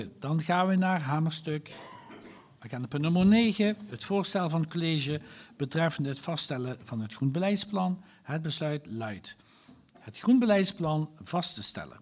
Dan gaan we naar hamerstuk. We gaan op nummer 9, het voorstel van het college betreffende het vaststellen van het groen beleidsplan. Het besluit luidt: het groen beleidsplan vast te stellen.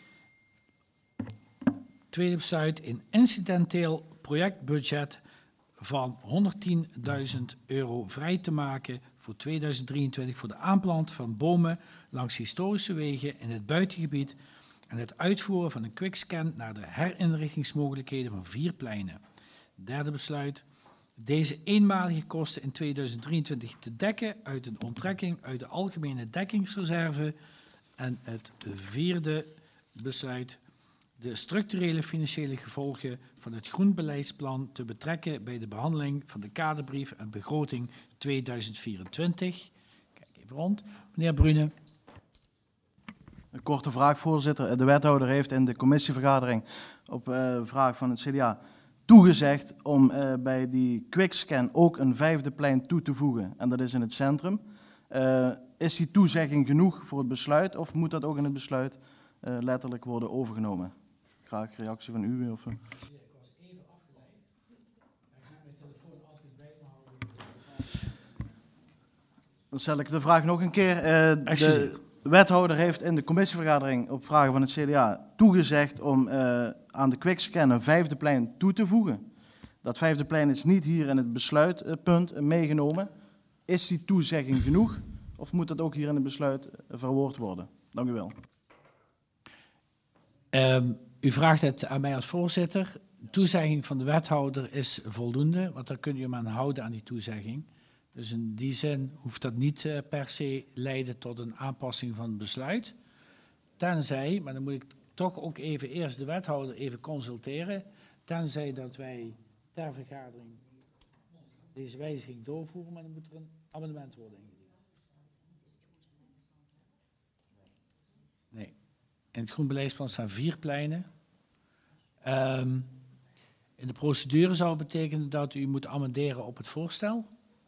Tweede besluit: een incidenteel projectbudget van €110.000 vrij te maken voor 2023 voor de aanplant van bomen langs historische wegen in het buitengebied en het uitvoeren van een quickscan naar de herinrichtingsmogelijkheden van 4 pleinen. Derde besluit: deze eenmalige kosten in 2023 te dekken uit een onttrekking uit de algemene dekkingsreserve. En het vierde besluit: de structurele financiële gevolgen van het groen beleidsplan te betrekken bij de behandeling van de kaderbrief en begroting 2024. Kijk even rond. Meneer Brune. Een korte vraag, voorzitter. De wethouder heeft in de commissievergadering op vraag van het CDA toegezegd om bij die quickscan ook een 5e plein toe te voegen. En dat is in het centrum. Is die toezegging genoeg voor het besluit of moet dat ook in het besluit letterlijk worden overgenomen? Graag reactie van u. Of, Ik was even afgeleid. Ik ga mijn telefoon altijd bij me houden. Dan stel ik de vraag nog een keer. De wethouder heeft in de commissievergadering op vragen van het CDA toegezegd om aan de quickscan een 5e plein toe te voegen. Dat 5e plein is niet hier in het besluitpunt meegenomen. Is die toezegging genoeg of moet dat ook hier in het besluit verwoord worden? Dank u wel. U vraagt het aan mij als voorzitter. De toezegging van de wethouder is voldoende, want daar kunt u hem aan houden aan die toezegging. Dus in die zin hoeft dat niet per se leiden tot een aanpassing van het besluit. Tenzij, maar dan moet ik toch ook even eerst de wethouder even consulteren, tenzij dat wij ter vergadering deze wijziging doorvoeren, maar dan moet er een amendement worden ingediend. Nee. In het groen beleidsplan staan 4 pleinen. In de procedure zou het betekenen dat u moet amenderen op het voorstel.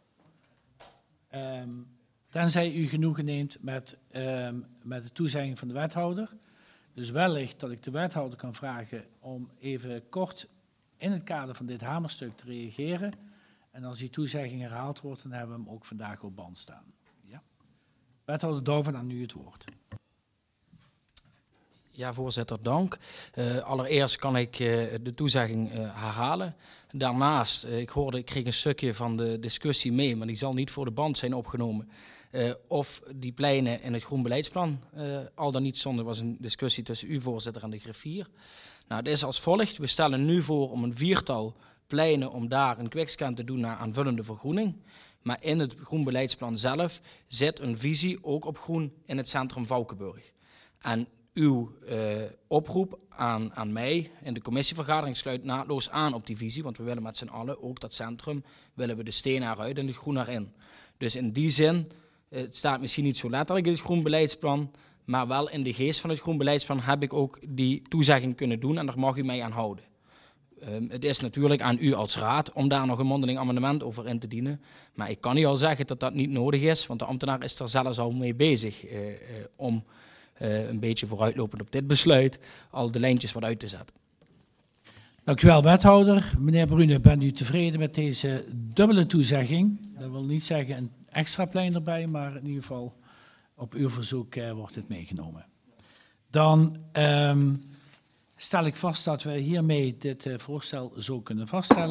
Tenzij u genoegen neemt met de toezegging van de wethouder. Dus wellicht dat ik de wethouder kan vragen om even kort in het kader van dit hamerstuk te reageren. En als die toezegging herhaald wordt, dan hebben we hem ook vandaag op band staan. Ja. Wethouder Douwen, aan u het woord. Ja, voorzitter, dank. Allereerst kan ik de toezegging herhalen. Daarnaast, ik kreeg een stukje van de discussie mee, maar die zal niet voor de band zijn opgenomen. Of die pleinen in het groen beleidsplan al dan niet stonden, was een discussie tussen u, voorzitter, en de griffier. Nou, het is als volgt. We stellen nu voor om een 4-tal pleinen om daar een quickscan te doen naar aanvullende vergroening. Maar in het groen beleidsplan zelf zit een visie ook op groen in het centrum Valkenburg. En uw oproep aan mij in de commissievergadering sluit naadloos aan op die visie, want we willen met z'n allen ook dat centrum, willen we de steen eruit en de groen erin. Dus in die zin, het staat misschien niet zo letterlijk in het groen beleidsplan, maar wel in de geest van het groen beleidsplan heb ik ook die toezegging kunnen doen en daar mag u mij aan houden. Het is natuurlijk aan u als raad om daar nog een mondeling amendement over in te dienen, maar ik kan u al zeggen dat dat niet nodig is, want de ambtenaar is er zelfs al mee bezig om een beetje vooruitlopend op dit besluit al de lijntjes wat uit te zetten. Dank u wel, wethouder. Meneer Brune, bent u tevreden met deze dubbele toezegging? Dat wil niet zeggen een extra plein erbij, maar in ieder geval op uw verzoek wordt het meegenomen. Dan stel ik vast dat we hiermee dit voorstel zo kunnen vaststellen.